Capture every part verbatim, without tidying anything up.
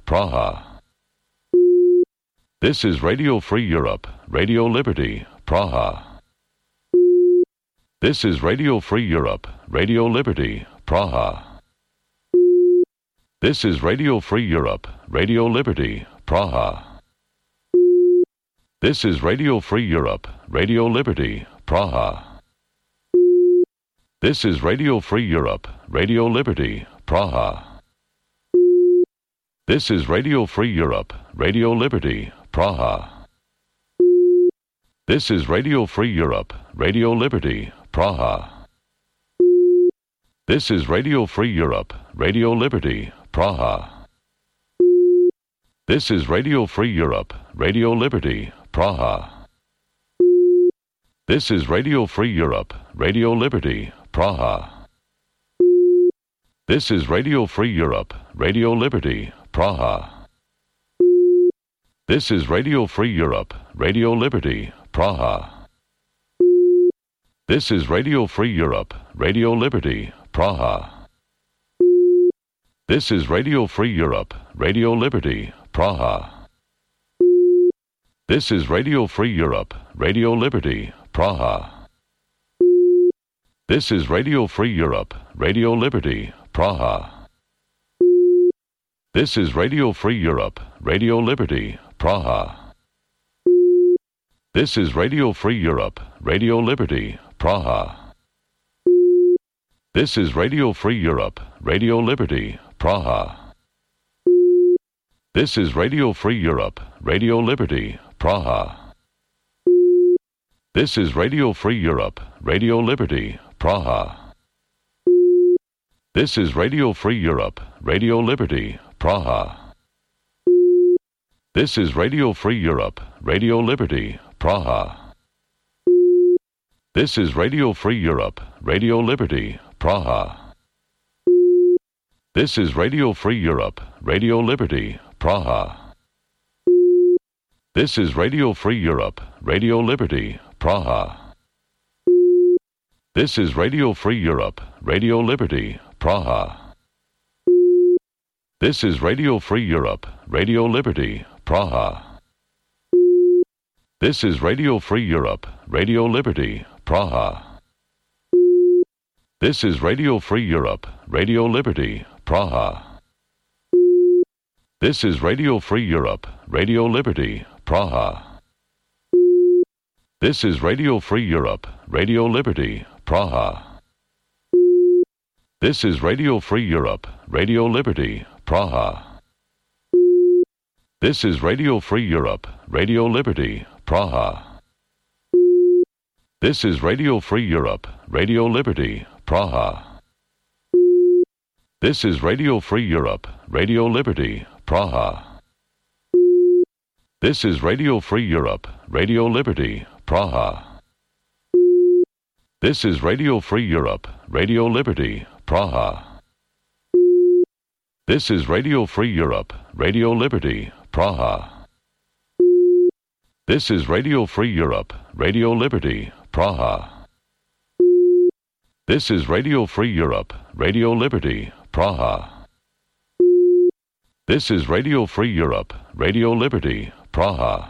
Praha. This is Radio Free Europe, Radio Liberty, Praha. This is Radio Free Europe, Radio Liberty, Praha. This is Radio Free Europe, Radio Liberty, Praha. This is Radio Free Europe, Radio Liberty, Praha. This is Radio Free Europe, Radio Liberty, Praha. This is Radio Free Europe, Radio Liberty, Praha. This is Radio Free Europe, Radio Liberty, Praha. This is Radio Free Europe, Radio Liberty, Praha. This is Radio Free Europe, Radio Liberty, Praha. This is Radio Free Europe, Radio Liberty, Praha. This is Radio Free Europe, Radio Liberty, Praha. This is Radio Free Europe, Radio Liberty, Praha. This is Radio Free Europe, Radio Liberty, Praha. This is Radio Free Europe, Radio Liberty, Praha. This is Radio Free Europe, Radio Liberty, Praha. This is Radio Free Europe, Radio Liberty, Praha. This is Radio Free Europe, Radio Liberty, Praha. This is Radio Free Europe, Radio Liberty, Praha. This is Radio Free Europe, Radio Liberty, Praha. This is Radio Free Europe, Radio Liberty, Praha. This is Radio Free Europe, Radio Liberty, Praha. This is Radio Free Europe, Radio Liberty, Praha. This is Radio Free Europe, Radio Liberty, Praha. This is Radio Free Europe, Radio Liberty, Praha. This is Radio Free Europe, Radio Liberty, Praha. This is Radio Free Europe, Radio Liberty, Praha. This is Radio Free Europe, Radio Liberty, Praha. This is Radio Free Europe, Radio Liberty, Praha. This is Radio Free Europe, Radio Liberty, Praha. This is Radio Free Europe, Radio Liberty, Praha. This is Radio Free Europe, Radio Liberty, Praha. This is Radio Free Europe, Radio Liberty, Praha. This is Radio Free Europe, Radio Liberty, Praha. This is Radio Free Europe, Radio Liberty, Praha. This is Radio Free Europe, Radio Liberty, Praha. This is Radio Free Europe, Radio Liberty, Praha. This is Radio Free Europe, Radio Liberty, Praha. This is Radio Free Europe, Radio Liberty, Praha. This is Radio Free Europe, Radio Liberty, Praha. This is Radio Free Europe, Radio Liberty, Praha. This is Radio Free Europe, Radio Liberty, Praha. This is Radio Free Europe, Radio Liberty, Praha.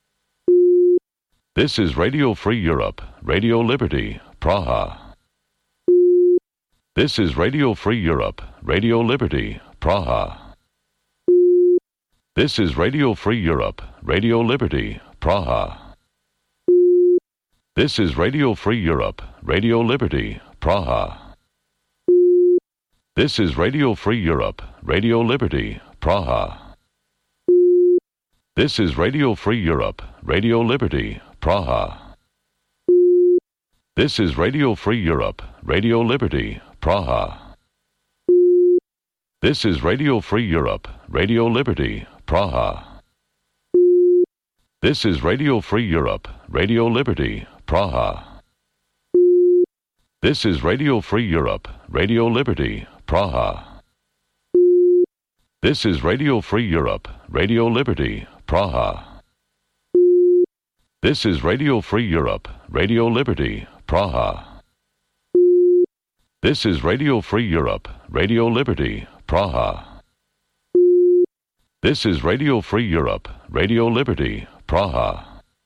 This is Radio Free Europe, Radio Liberty, Praha. This is Radio Free Europe, Radio Liberty, Praha. This is Radio Free Europe, Radio Liberty, Praha. This is Radio Free Europe, Radio Liberty, Praha. This is Radio Free Europe, Radio Liberty, Praha. This is Radio Free Europe, Radio Liberty, Praha. This is Radio Free Europe, Radio Liberty, Praha. This is Radio Free Europe, Radio Liberty, Praha. This is Radio Free Europe, Radio Liberty, Praha. This is Radio Free Europe, Radio Liberty, Praha. This is Radio Free Europe, Radio Liberty, Praha. This is Radio Free Europe, Radio Liberty, Praha. This is Radio Free Europe, Radio Liberty, Praha. This is Radio Free Europe, Radio Liberty, Praha.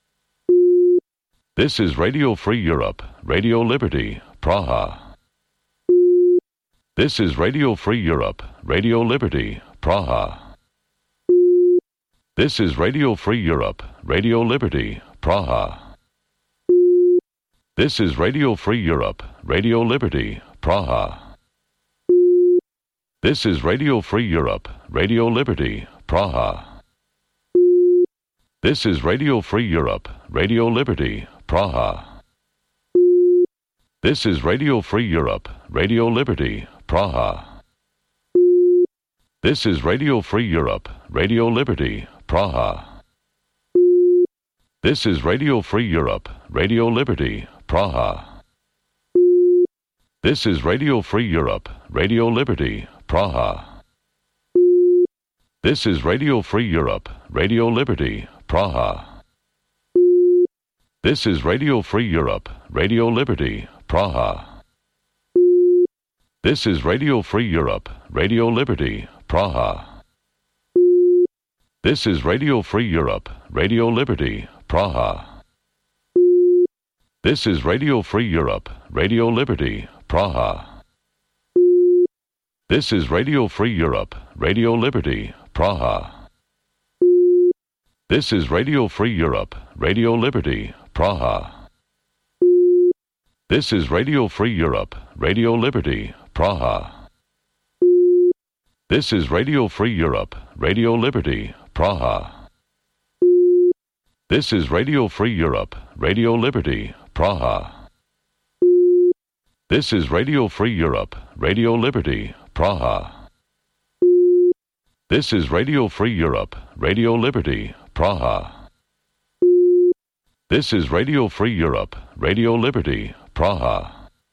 This is Radio Free Europe, Radio Liberty, Praha. This is Radio Free Europe, Radio Liberty, Praha. This is Radio Free Europe, Radio Liberty, Praha. This is Radio Free Europe, Radio Liberty, Praha. This is Radio Free Europe, Radio Liberty, Praha. This is Radio Free Europe, Radio Liberty, Praha. This is Radio Free Europe, Radio Liberty, Praha. This is Radio Free Europe, Radio Liberty, Praha. This is Radio Free Europe, Radio Liberty, Praha. This is Radio Free Europe, Radio Liberty, Praha. This is Radio Free Europe, Radio Liberty, Praha. This is Radio Free Europe, Radio Liberty, Praha. This is Radio Free Europe, Radio Liberty, Praha. This is Radio Free Europe, Radio Liberty, Praha. This is Radio Free Europe, Radio Liberty, Praha. This is Radio Free Europe, Radio Liberty, Praha. This is Radio Free Europe, Radio Liberty, Praha. This is Radio Free Europe, Radio Liberty, Praha. This is Radio Free Europe, Radio Liberty, Praha. This is Radio Free Europe, Radio Liberty, Praha. This is Radio Free Europe, Radio Liberty, Praha. This is Radio Free Europe, Radio Liberty, Praha. This is Radio Free Europe, Radio Liberty, Praha.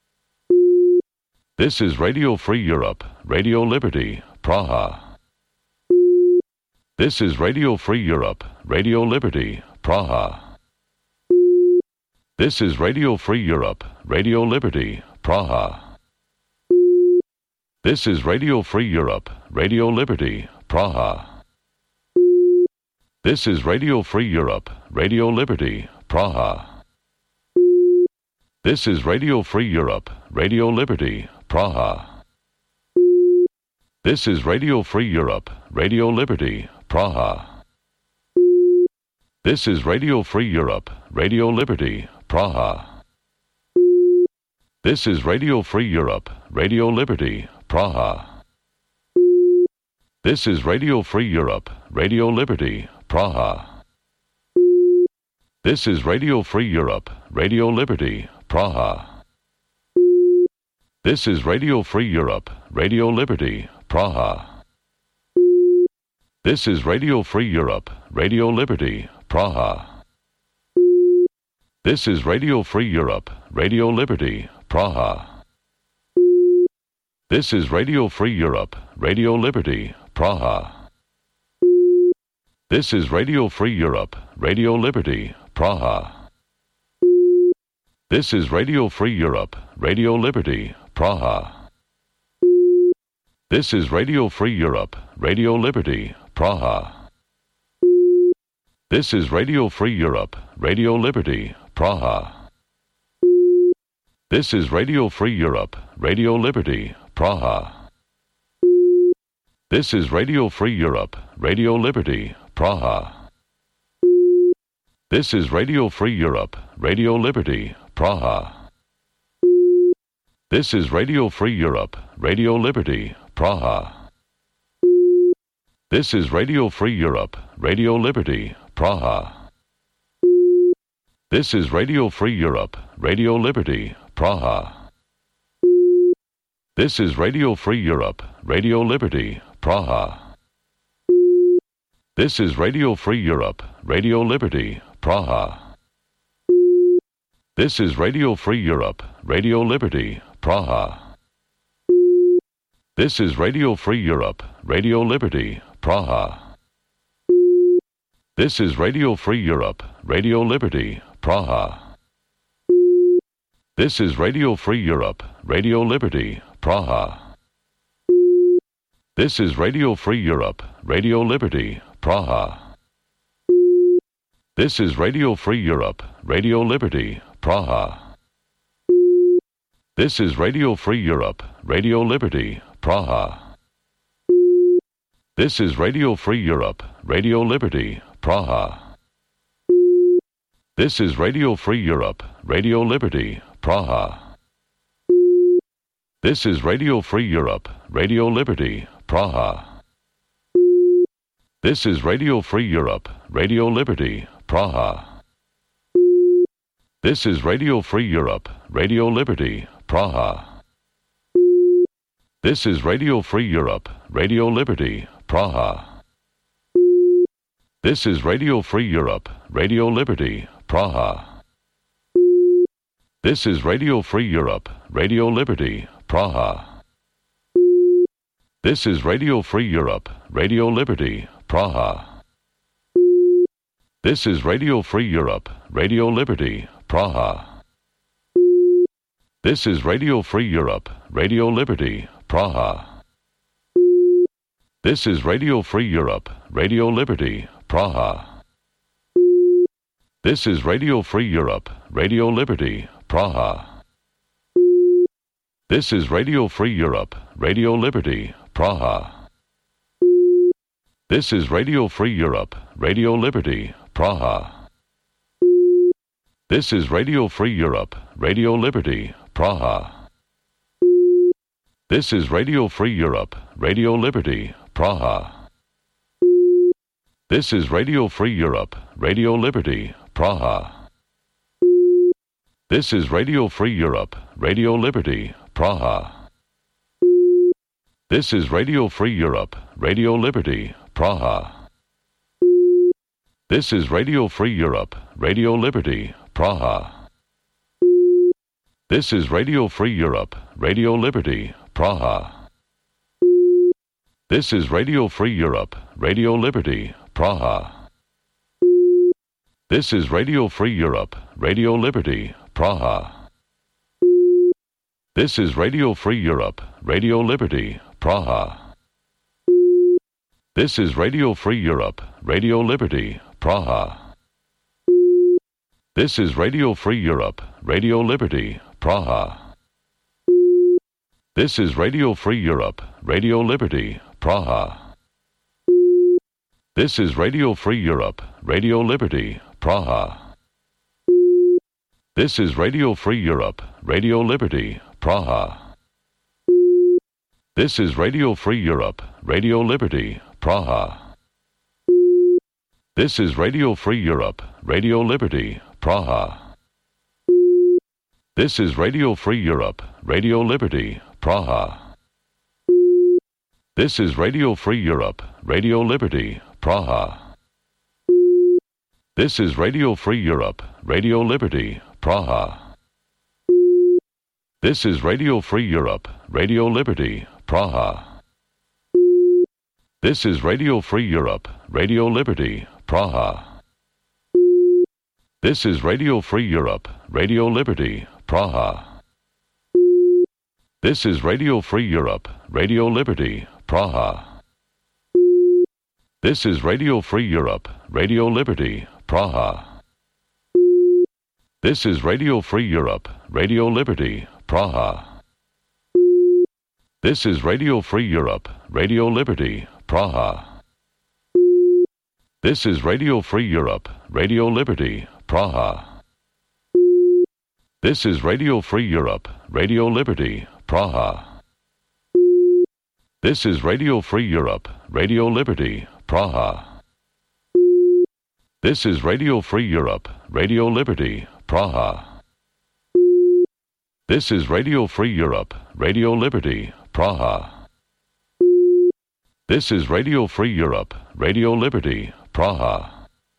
This is Radio Free Europe, Radio Liberty, Praha. This is Radio Free Europe, Radio Liberty, Praha. This is Radio Free Europe, Radio Liberty, Praha. This is Radio Free Europe, Radio Liberty, Praha. This is Radio Free Europe, Radio Liberty, Praha. This is Radio Free Europe, Radio Liberty, Praha. This is Radio Free Europe, Radio Liberty, Praha. This is Radio Free Europe, Radio Liberty, Praha. This is Radio Free Europe, Radio Liberty, Praha. This is Radio Free Europe, Radio Liberty, Praha. This is Radio Free Europe, Radio Liberty, Praha. This is Radio Free Europe, Radio Liberty, Praha. This is Radio Free Europe, Radio Liberty, Praha. This is Radio Free Europe, Radio Liberty, Praha. This is Radio Free Europe, Radio Liberty, Praha. This is Radio Free Europe, Radio Liberty, Praha. This is Radio Free Europe, Radio Liberty, Praha. This is Radio Free Europe, Radio Liberty, Praha. This is Radio Free Europe, Radio Liberty, Praha. This is Radio Free Europe, Radio Liberty, Praha. This is Radio Free Europe, Radio Liberty, Praha. This is Radio Free Europe, Radio Liberty, Praha. This is Radio Free Europe, Radio Liberty, Praha. This is Radio Free Europe, Radio Liberty, Praha. This is Radio Free Europe, Radio Liberty, Praha. This is Radio Free Europe, Radio Liberty, Praha. This is Radio Free Europe, Radio Liberty, Praha. This is Radio Free Europe, Radio Liberty, Praha. This is Radio Free Europe, Radio Liberty, Praha. This is Radio Free Europe, Radio Liberty, Praha. This is Radio Free Europe, Radio Liberty, Praha. This is Radio Free Europe, Radio Liberty, Praha. This is Radio Free Europe, Radio Liberty, Praha. This is Radio Free Europe, Radio Liberty, Praha. This is Radio Free Europe, Radio Liberty, Praha. This is Radio Free Europe, Radio Liberty, Praha. This is Radio Free Europe, Radio Liberty, Praha. This is Radio Free Europe, Radio Liberty, Praha. This is Radio Free Europe, Radio Liberty, Praha. This is Radio Free Europe, Radio Liberty, Praha. This is Radio Free Europe, Radio Liberty, Praha. This is Radio Free Europe, Radio Liberty, Praha. This is Radio Free Europe, Radio Liberty, Praha. This is Radio Free Europe, Radio Liberty, Praha. This is Radio Free Europe, Radio Liberty, Praha. This is Radio Free Europe, Radio Liberty, Praha. This is Radio Free Europe, Radio Liberty, Praha. This is Radio Free Europe, Radio Liberty, Praha. This is Radio Free Europe, Radio Liberty, Praha. This is Radio Free Europe, Radio Liberty, Praha. This is Radio Free Europe, Radio Liberty, Praha. This is Radio Free Europe, Radio Liberty, Praha. This is Radio Free Europe, Radio Liberty, Praha. This is Radio Free Europe, Radio Liberty, Praha. This is Radio Free Europe, Radio Liberty, Praha. This is Radio Free Europe, Radio Liberty, Praha. This is Radio Free Europe, Radio Liberty, Praha. This is Radio Free Europe, Radio Liberty, Praha. This is Radio Free Europe, Radio Liberty, Praha. This is Radio Free Europe, Radio Liberty, Praha. This is Radio Free Europe, Radio Liberty, Praha. This is Radio Free Europe, Radio Liberty, Praha. This is Radio Free Europe, Radio Liberty, Praha. This is Radio Free Europe, Radio Liberty, Praha. This is Radio Free Europe, Radio Liberty, Praha. This is Radio Free Europe, Radio Liberty, Praha. This is Radio Free Europe, Radio Liberty, Praha. This is Radio Free Europe, Radio Liberty, Praha. This is Radio Free Europe, Radio Liberty, Praha. This is Radio Free Europe, Radio Liberty, Praha. This is Radio Free Europe, Radio Liberty, Praha. This is Radio Free Europe, Radio Liberty, Praha. This is Radio Free Europe, Radio Liberty, Praha. This is Radio Free Europe, Radio Liberty, Praha. This is Radio Free Europe, Radio Liberty, Praha. This is Radio Free Europe, Radio Liberty, Praha. This is Radio Free Europe, Radio Liberty, Praha. This is Radio Free Europe, Radio Liberty, Praha. This is Radio Free Europe, Radio Liberty, Praha. This is Radio Free Europe, Radio Liberty, Praha. This is Radio Free Europe, Radio Liberty, Praha. This is Radio Free Europe, Radio Liberty, Praha.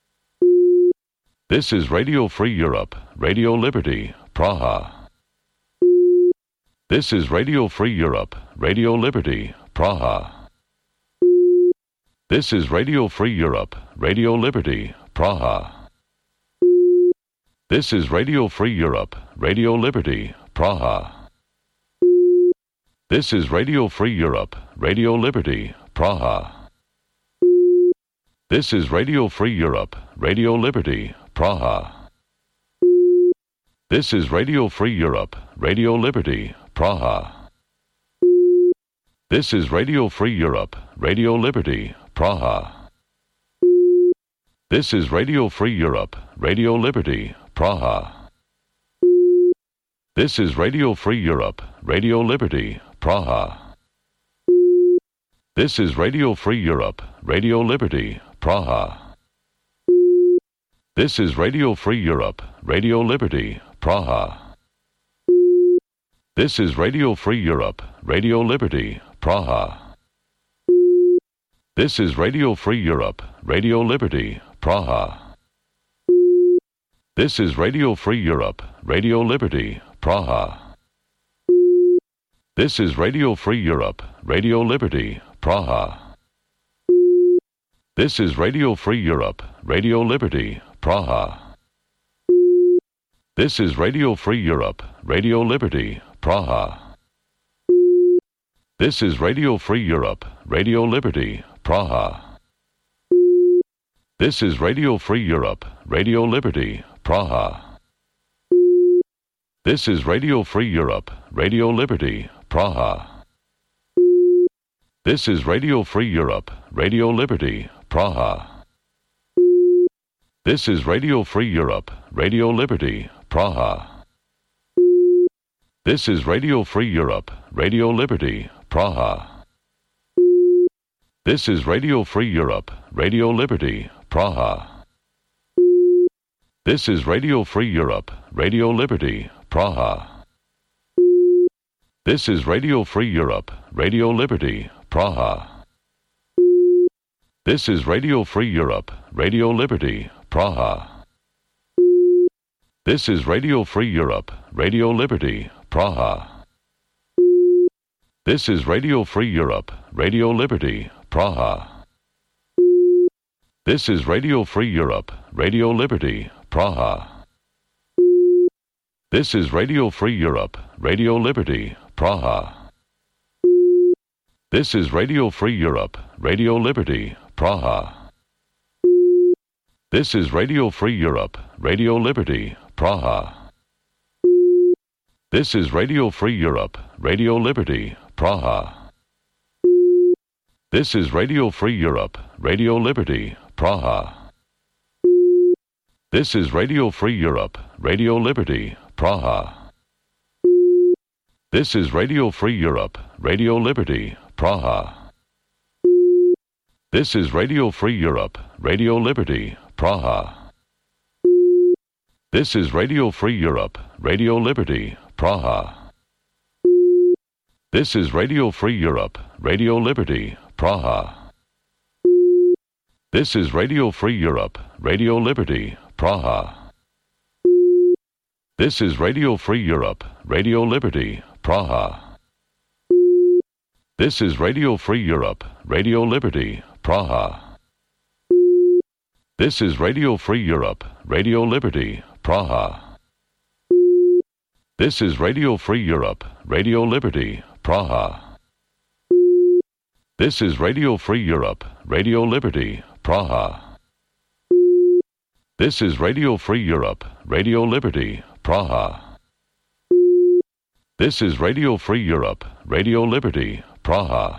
This is Radio Free Europe, Radio Liberty, Praha. This is Radio Free Europe, Radio Liberty, Praha. This is Radio Free Europe, Radio Liberty, Praha. This is Radio Free Europe, Radio Liberty, Praha. This is Radio Free Europe, Radio Liberty, Praha. This is Radio Free Europe, Radio Liberty, Praha. This is Radio Free Europe, Radio Liberty, Praha. This is Radio Free Europe, Radio Liberty, Praha. This is Radio Free Europe, Radio Liberty, Praha. This is Radio Free Europe, Radio Liberty, Praha. This is Radio Free Europe, Radio Liberty, Praha. This is Radio Free Europe, Radio Liberty, Praha. This is Radio Free Europe, Radio Liberty, Praha. This is Radio Free Europe, Radio Liberty, Praha. This is Radio Free Europe, Radio Liberty, Praha. This is Radio Free Europe, Radio Liberty, Praha. This is Radio Free Europe, Radio Liberty, Praha. This is Radio Free Europe, Radio Liberty, Praha. This is Radio Free Europe, Radio Liberty, Praha. This is Radio Free Europe, Radio Liberty, Praha. This is Radio Free Europe, Radio Liberty, Praha. This is Radio Free Europe, Radio Liberty, Praha. This is Radio Free Europe, Radio Liberty, Praha. This is Radio Free Europe, Radio Liberty, Praha. This is Radio Free Europe, Radio Liberty, Praha. This is Radio Free Europe, Radio Liberty, Praha. This is Radio Free Europe, Radio Liberty, Praha. This is Radio Free Europe, Radio Liberty, Praha. This is Radio Free Europe, Radio Liberty, Praha. This is Radio Free Europe, Radio Liberty, Praha. This is Radio Free Europe, Radio Liberty, Praha. This is Radio Free Europe, Radio Liberty, Praha. This is Radio Free Europe, Radio Liberty, Praha. This is Radio Free Europe, Radio Liberty, Praha. This is Radio Free Europe, Radio Liberty, Praha. This is Radio Free Europe, Radio Liberty, Praha. This is Radio Free Europe, Radio Liberty, Praha. This is Radio Free Europe, Radio Liberty, Praha. This is Radio Free Europe, Radio Liberty, Praha. This is Radio Free Europe, Radio Liberty, Praha. This is Radio Free Europe, Radio Liberty, Praha. This is Radio Free Europe, Radio Liberty, Praha. This is Radio Free Europe, Radio Liberty, Praha. This is Radio Free Europe, Radio Liberty, Praha. This is Radio Free Europe, Radio Liberty, Praha. This is Radio Free Europe, Radio Liberty, Praha. This is Radio Free Europe, Radio Liberty, Praha. This is Radio Free Europe, Radio Liberty, Praha. This is Radio Free Europe, Radio Liberty, Praha.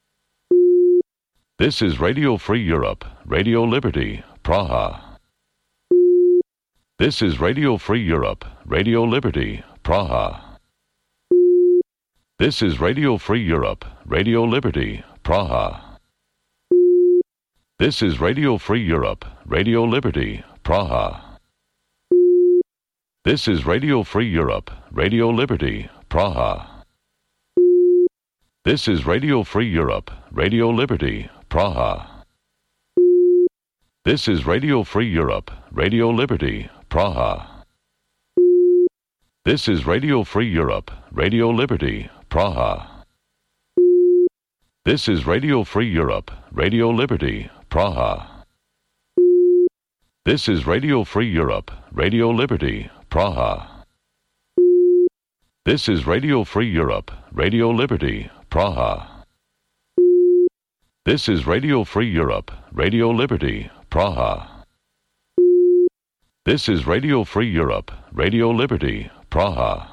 This is Radio Free Europe, Radio Liberty, Praha. This is Radio Free Europe, Radio Liberty, Praha. This is Radio Free Europe, Radio Liberty, Praha. This is Radio Free Europe, Radio Liberty, Praha. This is Radio Free Europe, Radio Liberty, Praha. This is Radio Free Europe, Radio Liberty, Praha. This is Radio Free Europe, Radio Liberty, Praha. This is Radio Free Europe, Radio Liberty, Praha. This is Radio Free Europe, Radio Liberty, Praha. This is Radio Free Europe, Radio Liberty, Praha. This is Radio Free Europe, Radio Liberty, Praha. This is Radio Free Europe, Radio Liberty, Praha. This is Radio Free Europe, Radio Liberty, Praha.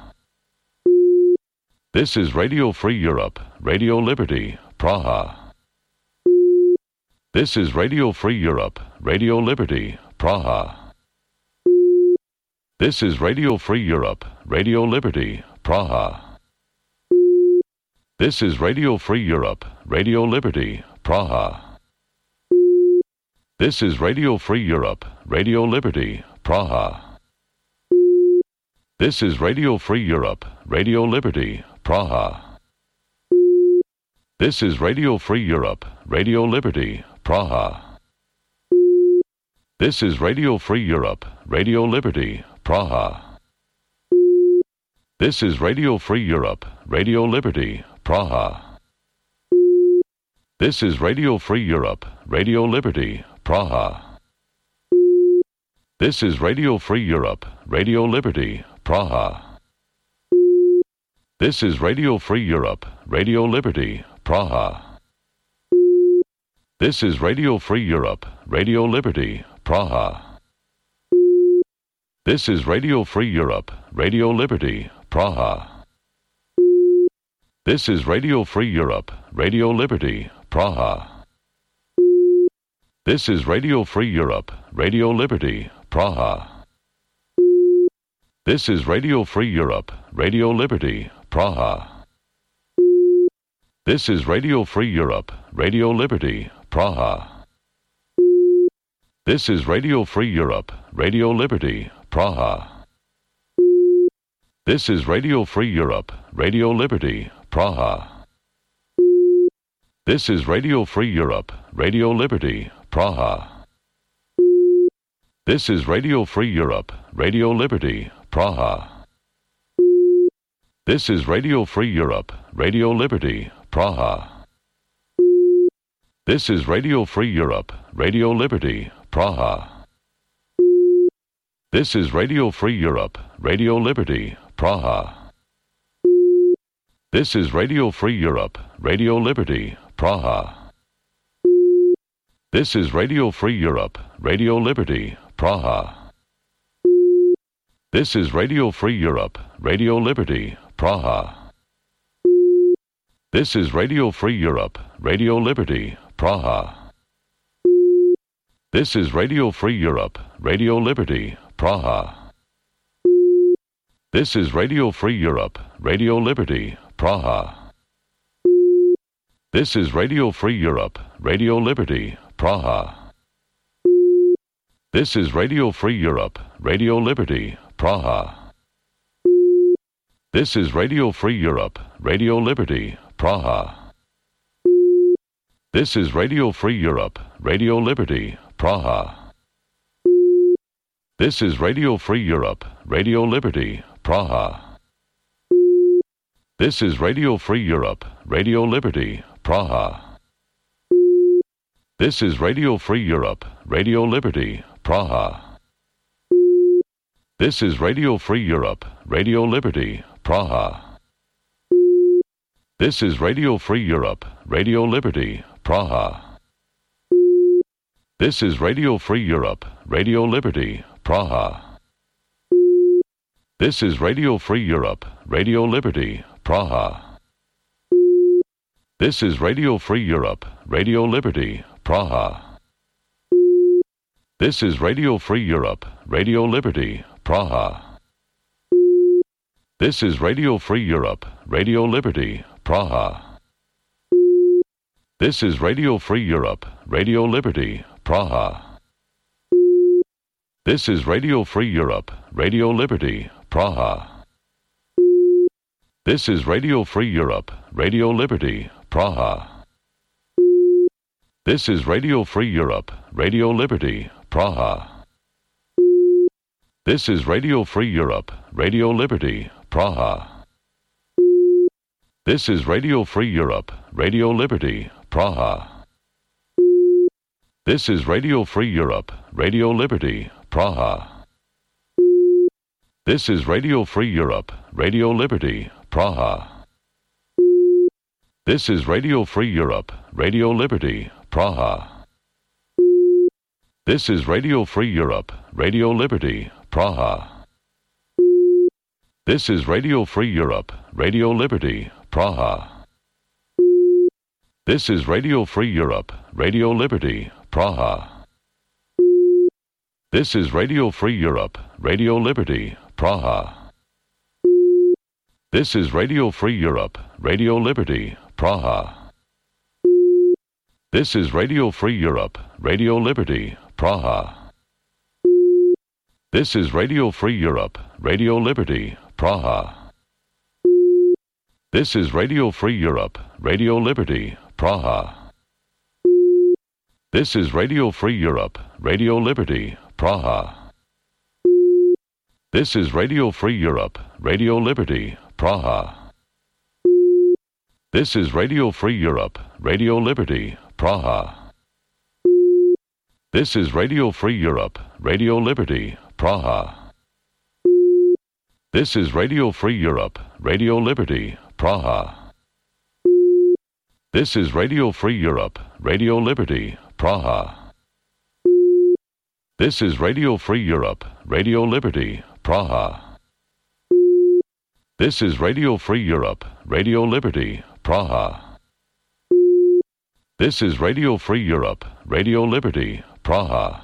This is Radio Free Europe, Radio Liberty, Praha. This is Radio Free Europe, Radio Liberty, Praha. This is Radio Free Europe, Radio Liberty, Praha. This is Radio Free Europe, Radio Liberty, Praha. This is Radio Free Europe, Radio Liberty, Praha. This is Radio Free Europe, Radio Liberty, Praha. This is Radio Free Europe, Radio Liberty, Praha. This is Radio Free Europe, Radio Liberty, Praha. This is Radio Free Europe, Radio Liberty, Praha. This is Radio Free Europe, Radio Liberty, Praha. This is Radio Free Europe, Radio Liberty, Praha. This is Radio Free Europe, Radio Liberty, Praha. This is Radio Free Europe, Radio Liberty, Praha. This is Radio Free Europe, Radio Liberty, Praha. This is Radio Free Europe, Radio Liberty, Praha. This is Radio Free Europe, Radio Liberty, Praha. This is Radio Free Europe, Radio Liberty, Praha. This is Radio Free Europe, Radio Liberty, Praha. This is Radio Free Europe, Radio Liberty, Praha. This is Radio Free Europe, Radio Liberty, Praha. This is Radio Free Europe, Radio Liberty, Praha. This is Radio Free Europe, Radio Liberty, Praha. This is Radio Free Europe, Radio Liberty, Praha. This is Radio Free Europe, Radio Liberty, Praha. This is Radio Free Europe, Radio Liberty, Praha. This is Radio Free Europe, Radio Liberty, Praha. This is Radio Free Europe, Radio Liberty, Praha. This is Radio Free Europe, Radio Liberty, Praha. This is Radio Free Europe, Radio Liberty, Praha. This is Radio Free Europe, Radio Liberty, Praha. This is Radio Free Europe, Radio Liberty, Praha. This is Radio Free Europe, Radio Liberty, Praha. This is Radio Free Europe, Radio Liberty, Praha. This is Radio Free Europe, Radio Liberty, Praha. This is Radio Free Europe, Radio Liberty, Praha. This is Radio Free Europe, Radio Liberty, Praha. This is Radio Free Europe, Radio Liberty, Praha. This is Radio Free Europe, Radio Liberty, Praha. This is Radio Free Europe, Radio Liberty, Praha. This is Radio Free Europe, Radio Liberty, Praha. This is Radio Free Europe, Radio Liberty, Praha. This is Radio Free Europe, Radio Liberty, Praha. This is Radio Free Europe, Radio Liberty, Praha. This is Radio Free Europe, Radio Liberty, Praha. This is Radio Free Europe, Radio Liberty, Praha. This is Radio Free Europe, Radio Liberty, Praha. This is Radio Free Europe, Radio Liberty, Praha. This is Radio Free Europe, Radio Liberty, Praha. This is Radio Free Europe, Radio Liberty, Praha. This is Radio Free Europe, Radio Liberty, Praha. This is Radio Free Europe, Radio Liberty, Praha. This is Radio Free Europe, Radio Liberty, Praha. This is Radio Free Europe, Radio Liberty, Praha. This is Radio Free Europe, Radio Liberty, Praha. This is Radio Free Europe, Radio Liberty, Praha. This is Radio Free Europe, Radio Liberty, Praha. This is Radio Free Europe, Radio Liberty, Praha. This is Radio Free Europe, Radio Liberty, Praha. This is Radio Free Europe, Radio Liberty, Praha. This is Radio Free Europe, Radio Liberty, Praha. This is Radio Free Europe, Radio Liberty, Praha. This is Radio Free Europe, Radio Liberty, Praha. This is Radio Free Europe, Radio Liberty, Praha. This is Radio Free Europe, Radio Liberty, Praha. This is Radio Free Europe, Radio Liberty, Praha. This is Radio Free Europe, Radio Liberty, Praha. This is Radio Free Europe, Radio Liberty, Praha. This is Radio Free Europe, Radio Liberty, Praha. This is Radio Free Europe, Radio Liberty, Praha. This is Radio Free Europe, Radio Liberty, Praha. This is Radio Free Europe, Radio Liberty, Praha.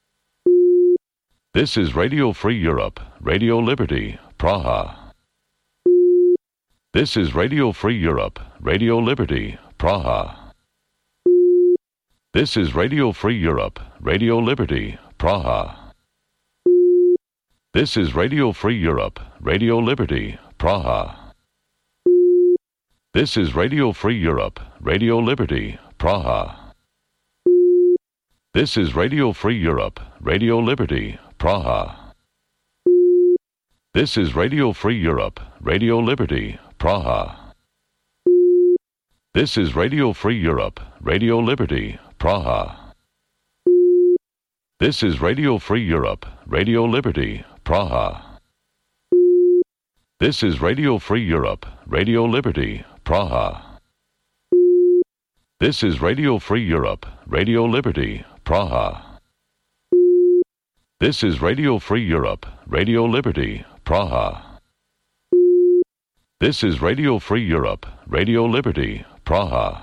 This is Radio Free Europe, Radio Liberty, Praha. This is Radio Free Europe, Radio Liberty, Praha. This is Radio Free Europe, Radio Liberty, Praha. This is Radio Free Europe, Radio Liberty, Praha. This is Radio Free Europe, Radio Liberty, Praha. This is Radio Free Europe, Radio Liberty, Praha. This is Radio Free Europe, Radio Liberty, Praha. This is Radio Free Europe, Radio Liberty, Praha. This is Radio Free Europe, Radio Liberty, Praha. This is Radio Free Europe, Radio Liberty, Praha. This is Radio Free Europe, Radio Liberty, Praha. This is Radio Free Europe, Radio Liberty, Praha. This is Radio Free Europe, Radio Liberty, Praha.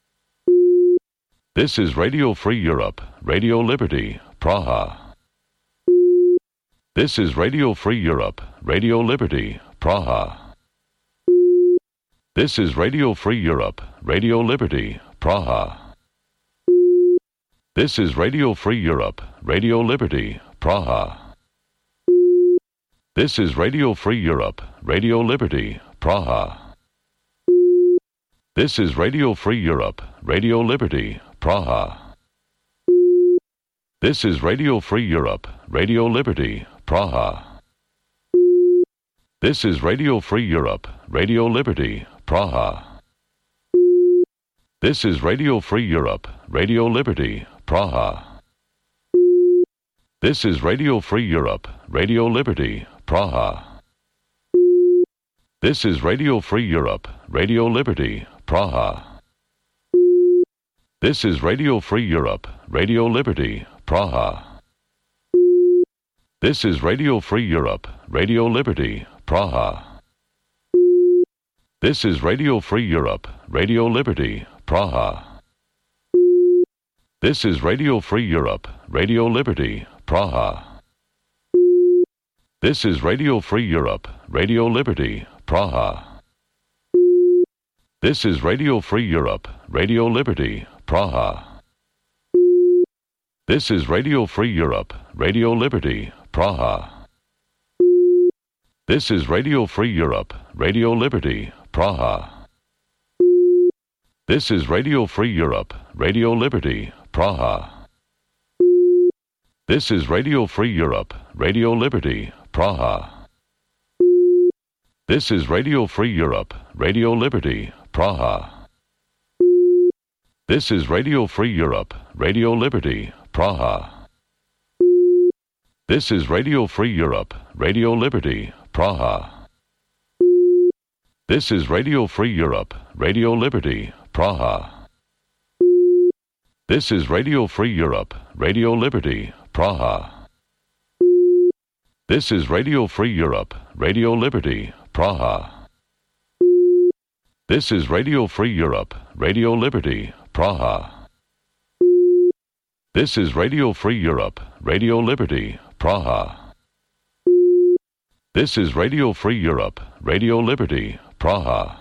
This is Radio Free Europe, Radio Liberty, Praha. This is Radio Free Europe, Radio Liberty, Praha. This is Radio Free Europe, Radio Liberty, Praha. This is Radio Free Europe, Radio Liberty, Praha. This is Radio Free Europe, Radio Liberty, Praha. This is Radio Free Europe, Radio Liberty, Praha. This is Radio Free Europe, Radio Liberty, Praha. This is Radio Free Europe, Radio Liberty, Praha. This is Radio Free Europe, Radio Liberty, Praha. This is Radio Free Europe, Radio Liberty, Praha. This is Radio Free Europe, Radio Liberty, Praha. This is Radio Free Europe, Radio Liberty, Praha. This is Radio Free Europe, Radio Liberty, Praha. This is Radio Free Europe, Radio Liberty, Praha. This is Radio Free Europe, Radio Liberty, Praha. This is Radio Free Europe, Radio Liberty, Praha. This is Radio Free Europe, Radio Liberty, Praha. This is Radio Free Europe, Radio Liberty, Praha. This is Radio Free Europe, Radio Liberty, Praha. This is Radio Free Europe, Radio Liberty, Praha. This is Radio Free Europe, Radio Liberty, Praha. This is Radio Free Europe, Radio Liberty, Praha. This is Radio Free Europe, Radio Liberty, Praha. This is Radio Free Europe, Radio Liberty, Praha. This is Radio Free Europe, Radio Liberty, Praha. This is Radio Free Europe, Radio Liberty, Praha. This is Radio Free Europe, Radio Liberty, Praha. This is Radio Free Europe, Radio Liberty, Praha. This is Radio Free Europe, Radio Liberty, Praha. This is Radio Free Europe, Radio Liberty, Praha.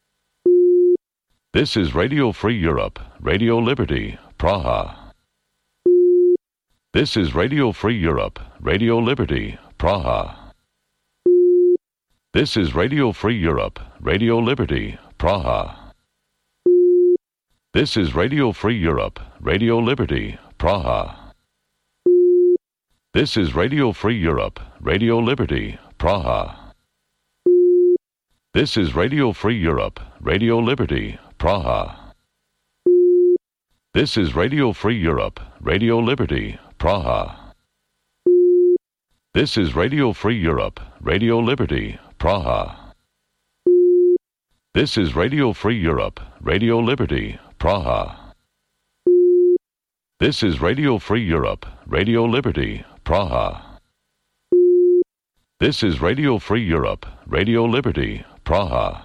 This is Radio Free Europe, Radio Liberty, Praha. This is Radio Free Europe, Radio Liberty, Praha. This is Radio Free Europe, Radio Liberty, Praha. This is Radio Free Europe, Radio Liberty, Praha. This is Radio Free Europe, Radio Liberty, Praha. This is Radio Free Europe, Radio Liberty, Praha. This is Radio Free Europe, Radio Liberty, Praha. This is Radio Free Europe, Radio Liberty, Praha. This is Radio Free Europe, Radio Liberty, Praha. This is Radio Free Europe, Radio Liberty, Praha. This is Radio Free Europe, Radio Liberty, Praha.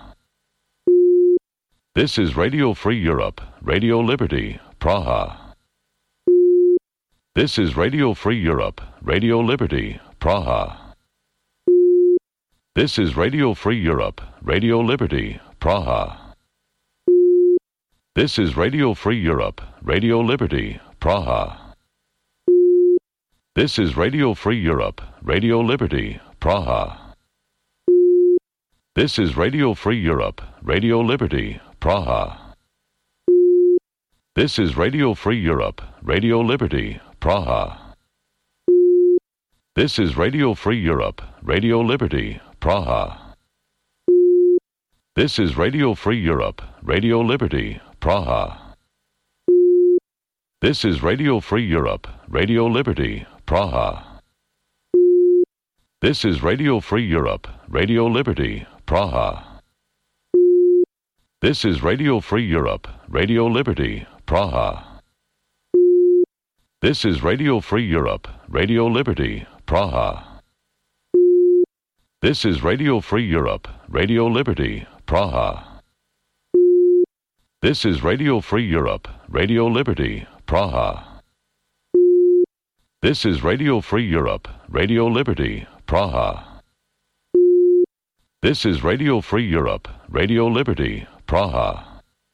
This is Radio Free Europe, Radio Liberty, Praha. This is Radio Free Europe, Radio Liberty, Praha. This is Radio Free Europe, Radio Liberty, Praha. This is Radio Free Europe, Radio Liberty, Praha. This is Radio Free Europe, Radio Liberty, Praha. This is Radio Free Europe, Radio Liberty, Praha. This is Radio Free Europe, Radio Liberty, Praha. This is Radio Free Europe, Radio Liberty, Praha. This is Radio Free Europe, Radio Liberty, Praha. This is Radio Free Europe, Radio Liberty, Praha. This is Radio Free Europe, Radio Liberty, Praha. This is Radio Free Europe, Radio Liberty, Praha. This is Radio Free Europe, Radio Liberty, Praha. This is Radio Free Europe, Radio Liberty, Praha. This is Radio Free Europe, Radio Liberty, Praha. This is Radio Free Europe, Radio Liberty, Praha. This is Radio Free Europe, Radio Liberty, Praha.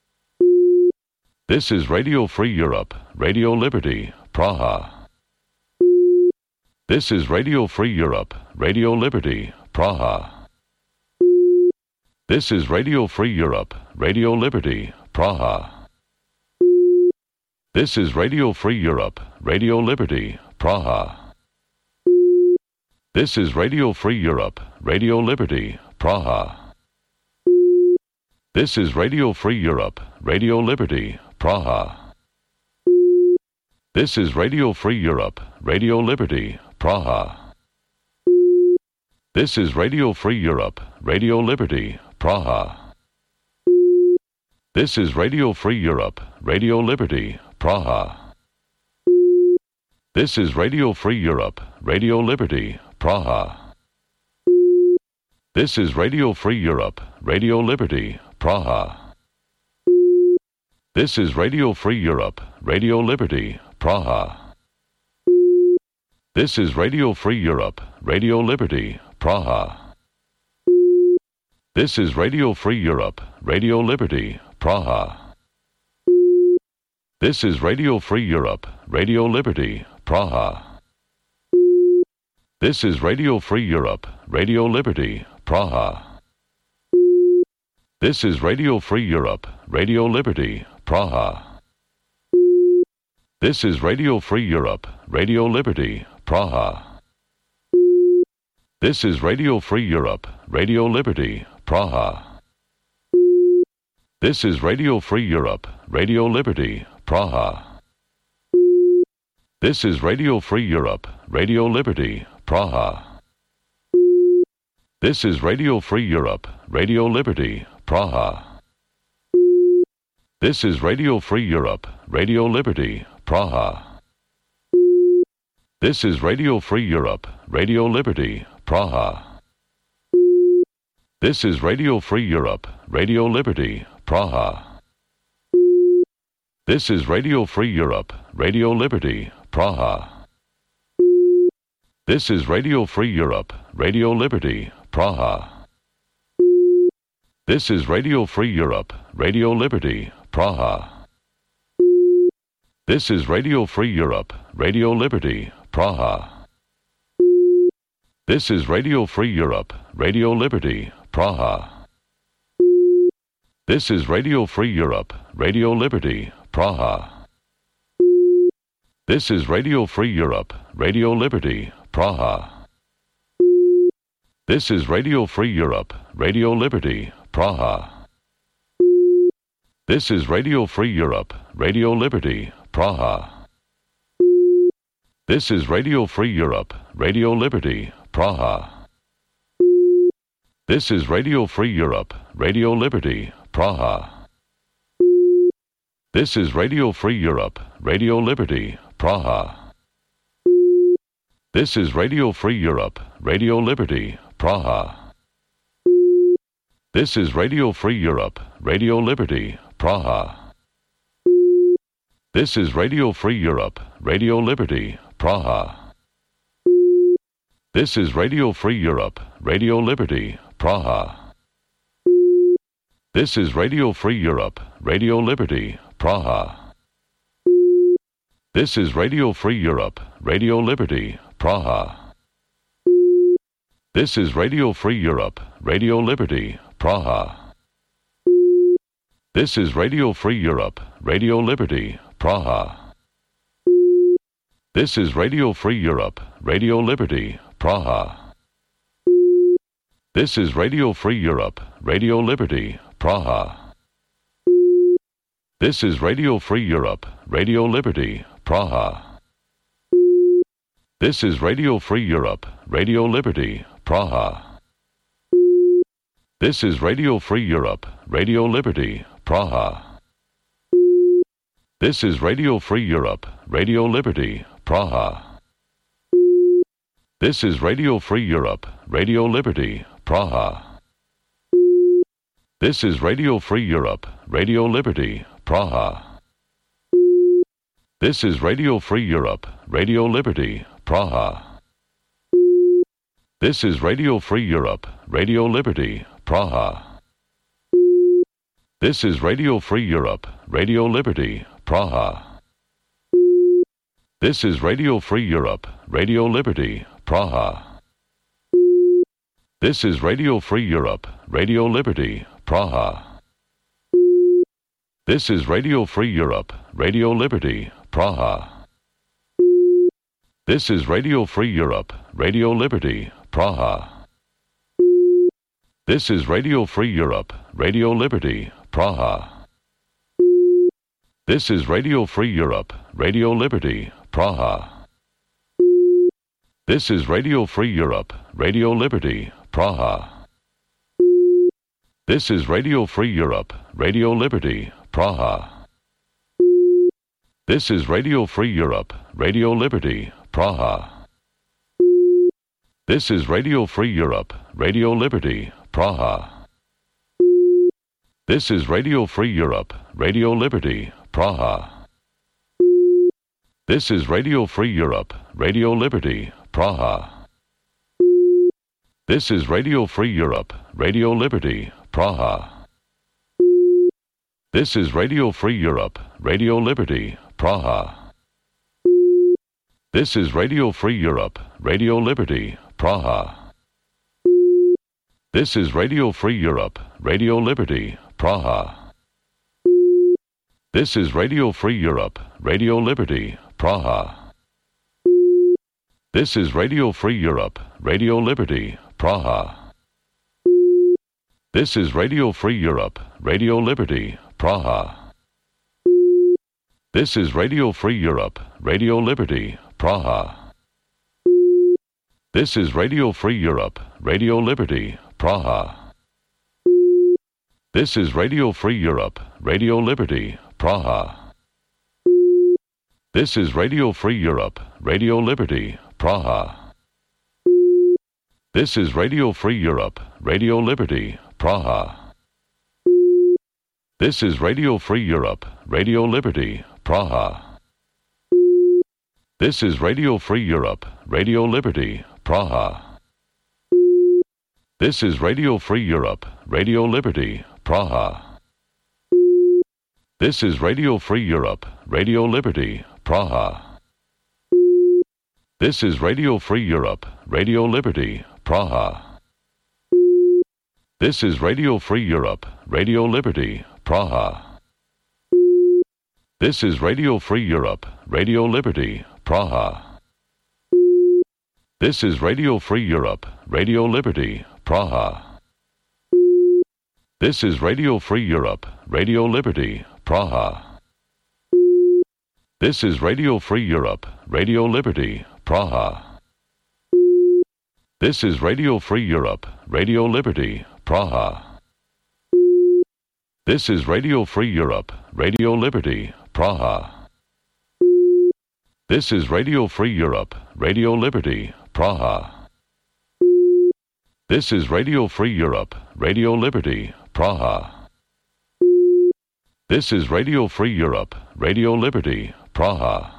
This is Radio Free Europe, Radio Liberty, Praha. This is Radio Free Europe, Radio Liberty, Praha. This is Radio Free Europe, Radio Liberty, Praha. This is Radio Free Europe, Radio Liberty, Praha. This is Radio Free Europe, Radio Liberty, Praha. This is Radio Free Europe, Radio Liberty, Praha. This is Radio Free Europe, Radio Liberty, Praha. This is Radio Free Europe, Radio Liberty, Praha. This is Radio Free Europe, Radio Liberty, Praha. This is Radio Free Europe, Radio Liberty, Praha. This is Radio Free Europe, Radio Liberty, Praha. This is Radio Free Europe, Radio Liberty, Praha. This is Radio Free Europe, Radio Liberty, Praha. This is Radio Free Europe, Radio Liberty, Praha. This is Radio Free Europe, Radio Liberty, Praha. This is Radio Free Europe, Radio Liberty, Praha. This is Radio Free Europe, Radio Liberty, Praha. This is Radio Free Europe, Radio Liberty, Praha. This is Radio Free Europe, Radio Liberty, Praha. This is Radio Free Europe, Radio Liberty, Praha. This is Radio Free Europe, Radio Liberty, Praha. This is Radio Free Europe, Radio Liberty, Praha. This is Radio Free Europe, Radio Liberty, Praha. This is Radio Free Europe, Radio Liberty, Praha. This is Radio Free Europe, Radio Liberty, Praha. This is Radio Free Europe, Radio Liberty, Praha. This is Radio Free Europe, Radio Liberty, Praha. This is Radio Free Europe, Radio Liberty, Praha. This is Radio Free Europe, Radio Liberty, Praha. This is Radio Free Europe, Radio Liberty, Praha. This is Radio Free Europe, Radio Liberty, Praha. This is Radio Free Europe, Radio Liberty, Praha. This is Radio Free Europe, Radio Liberty, Praha. This is Radio Free Europe, Radio Liberty, Praha. This is Radio Free Europe, Radio Liberty, Praha. This is Radio Free Europe, Radio Liberty, Praha. This is Radio Free Europe, Radio Liberty, Praha. This is Radio Free Europe, Radio Liberty, Praha. This is Radio Free Europe, Radio Liberty, Praha. This is Radio Free Europe, Radio Liberty, Praha. This is Radio Free Europe, Radio Liberty, Praha. This is Radio Free Europe, Radio Liberty, Praha. This is Radio Free Europe, Radio Liberty, Praha. This is Radio Free Europe, Radio Liberty, Praha. This is Radio Free Europe, Radio Liberty, Praha. This is Radio Free Europe, Radio Liberty, Praha. This is Radio Free Europe, Radio Liberty, Praha. This is Radio Free Europe, Radio Liberty, Praha. This is Radio Free Europe, Radio Liberty, Praha. This is Radio Free Europe, Radio Liberty, Praha. This is Radio Free Europe, Radio Liberty, Praha. This is Radio Free Europe, Radio Liberty, Praha. This is Radio Free Europe, Radio Liberty, Praha. This is Radio Free Europe, Radio Liberty, Praha. This is Radio Free Europe, Radio Liberty, Praha. This is Radio Free Europe, Radio Liberty, Praha. This is Radio Free Europe, Radio Liberty, Praha. This is Radio Free Europe, Radio Liberty, Praha. This is Radio Free Europe, Radio Liberty, Praha. This is Radio Free Europe, Radio Liberty, Praha. This is Radio Free Europe, Radio Liberty, Praha. This is Radio Free Europe, Radio Liberty, Praha. This is Radio Free Europe, Radio Liberty, Praha. This is Radio Free Europe, Radio Liberty, Praha. This is Radio Free Europe, Radio Liberty, Praha. This is Radio Free Europe, Radio Liberty, Praha. This is Radio Free Europe, Radio Liberty, Praha. This is Radio Free Europe, Radio Liberty, Praha. This is Radio Free Europe, Radio Liberty, Praha. This is Radio Free Europe, Radio Liberty, Praha. This is Radio Free Europe, Radio Liberty, Praha. This is Radio Free Europe, Radio Liberty, Praha. This is Radio Free Europe, Radio Liberty, Praha. This is Radio Free Europe, Radio Liberty, Praha. This is Radio Free Europe, Radio Liberty, Praha. This is Radio Free Europe, Radio Liberty, Praha. This is Radio Free Europe, Radio Liberty, Praha. This is Radio Free Europe, Radio Liberty, Praha. This is Radio Free Europe, Radio Liberty, Praha. This is Radio Free Europe, Radio Liberty, Praha. This is Radio Free Europe, Radio Liberty, Praha. This is Radio Free Europe, Radio Liberty, Praha. This is Radio Free Europe, Radio Liberty, Praha. This is Radio Free Europe, Radio Liberty, Praha. This is Radio Free Europe, Radio Liberty, Praha. This is Radio Free Europe, Radio Liberty, Praha. This is Radio Free Europe, Radio Liberty, Praha. This is Radio Free Europe, Radio Liberty, Praha. This is Radio Free Europe, Radio Liberty, Praha. This is Radio Free Europe, Radio Liberty, Praha. This is Radio Free Europe, Radio Liberty, Praha. This is Radio Free Europe, Radio Liberty, Praha. This is Radio Free Europe, Radio Liberty, Praha. This is Radio Free Europe, Radio Liberty, Praha. This is Radio Free Europe, Radio Liberty, Praha.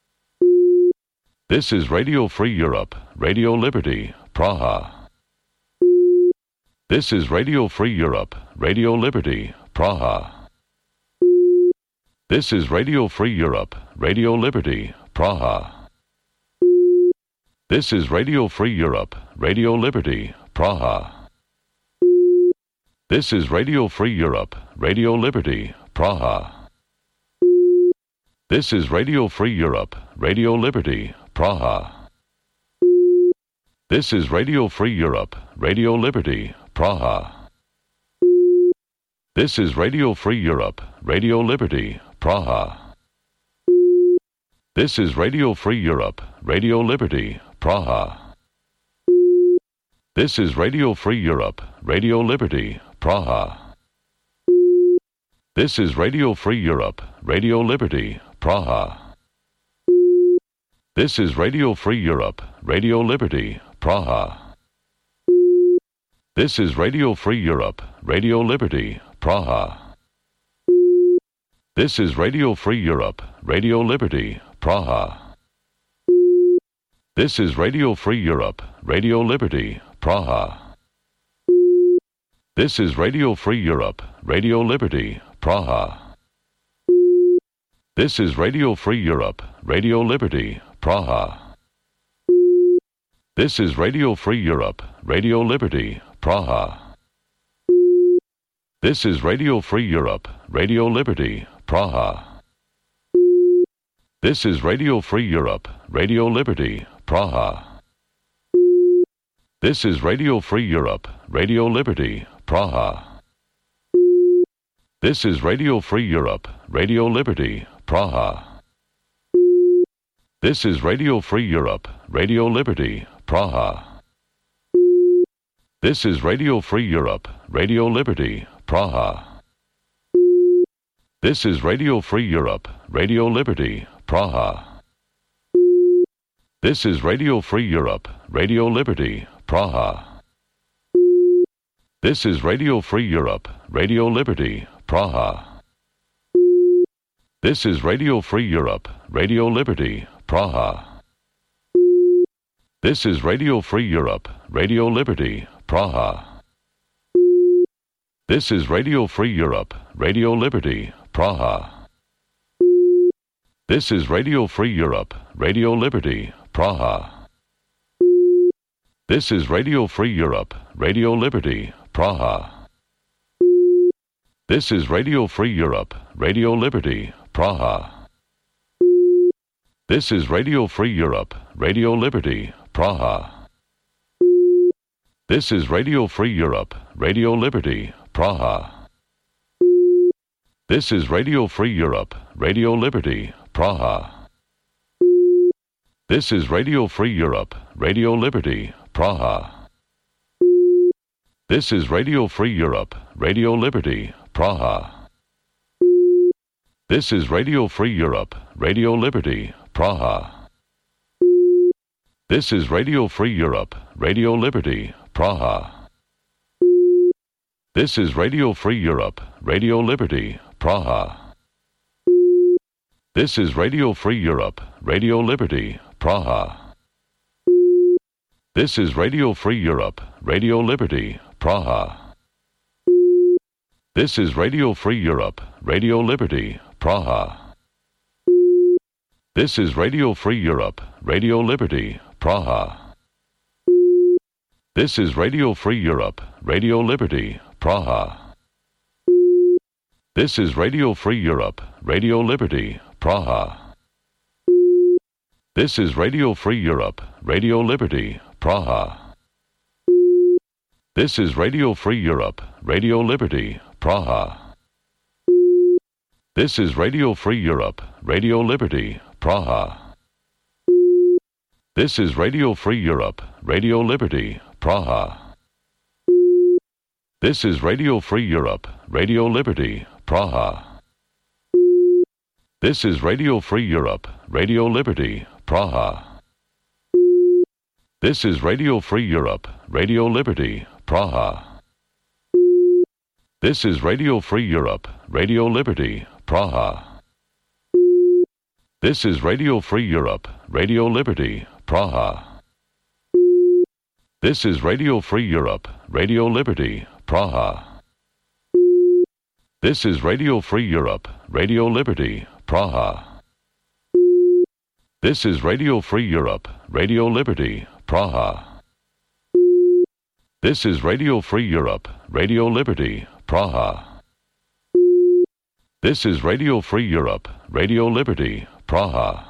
This is Radio Free Europe, Radio Liberty, Praha. This is Radio Free Europe, Radio Liberty, Praha. This is Radio Free Europe, Radio Liberty, Praha. This is Radio Free Europe, Radio Liberty, Praha. This is Radio Free Europe, Radio Liberty, Praha. This is Radio Free Europe, Radio Liberty, Praha. This is Radio Free Europe, Radio Liberty, Praha. This is Radio Free Europe, Radio Liberty, Praha. This is Radio Free Europe, Radio Liberty, Praha. This is Radio Free Europe, Radio Liberty, Praha. This is Radio Free Europe, Radio Liberty, Praha. This is Radio Free Europe, Radio Liberty, Praha. This is Radio Free Europe, Radio Liberty, Praha. This is Radio Free Europe, Radio Liberty, Praha. This is Radio Free Europe, Radio Liberty, Praha. This is Radio Free Europe, Radio Liberty, Praha. This is Radio Free Europe, Radio Liberty, Praha. This is Radio Free Europe, Radio Liberty, Praha. This is Radio Free Europe, Radio Liberty, Praha. This is Radio Free Europe, Radio Liberty, Praha. This is Radio Free Europe, Radio Liberty, Praha. This is Radio Free Europe, Radio Liberty, Praha. This is Radio Free Europe, Radio Liberty, Praha. This is Radio Free Europe, Radio Liberty, Praha. This is Radio Free Europe, Radio Liberty, Praha. This is Radio Free Europe, Radio Liberty, Praha. This is Radio Free Europe, Radio Liberty, Praha. This is Radio Free Europe, Radio Liberty, Praha. This is Radio Free Europe, Radio Liberty, Praha. This is Radio Free Europe, Radio Liberty, Praha. This is Radio Free Europe, Radio Liberty, Praha. This is Radio Free Europe, Radio Liberty, Praha. This is Radio Free Europe, Radio Liberty, Praha. This is Radio Free Europe, Radio Liberty, Praha. This is Radio Free Europe, Radio Liberty, Praha. This is Radio Free Europe, Radio Liberty, Praha. This is Radio Free Europe, Radio Liberty, Praha. This is Radio Free Europe, Radio Liberty, Praha. This is Radio Free Europe, Radio Liberty, Praha. This is Radio Free Europe, Radio Liberty, Praha. This is Radio Free Europe, Radio Liberty, Praha. This is Radio Free Europe, Radio Liberty, Praha. This is Radio Free Europe, Radio Liberty, Praha. This is Radio Free Europe, Radio Liberty, Praha. This is Radio Free Europe, Radio Liberty, Praha. This is Radio Free Europe, Radio Liberty, Praha. This is Radio Free Europe, Radio Liberty, Praha. This is Radio Free Europe, Radio Liberty, Praha. This is Radio Free Europe, Radio Liberty, Praha. This is Radio Free Europe, Radio Liberty, Praha. This is Radio Free Europe, Radio Liberty, Praha. This is Radio Free Europe, Radio Liberty, Praha. This is Radio Free Europe, Radio Liberty, Praha. This is Radio Free Europe, Radio Liberty, Praha. This is Radio Free Europe, Radio Liberty, Praha. This is Radio Free Europe, Radio Liberty, Praha. This is Radio Free Europe, Radio Liberty, Praha. This is Radio Free Europe, Radio Liberty, Praha. This is Radio Free Europe, Radio Liberty, Praha. This is Radio Free Europe, Radio Liberty, Praha. This is Radio Free Europe, Radio Liberty, Praha.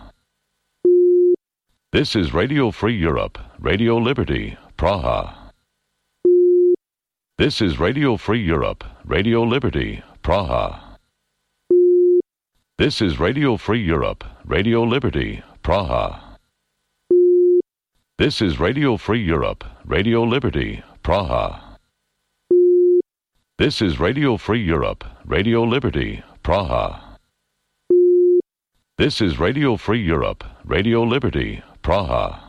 This is Radio Free Europe, Radio Liberty, Praha. This is Radio Free Europe, Radio Liberty, Praha. This is Radio Free Europe, Radio Liberty, Praha. This is Radio Free Europe, Radio Liberty, Praha. This is Radio Free Europe, Radio Liberty, Praha. This is Radio Free Europe, Radio Liberty, Praha.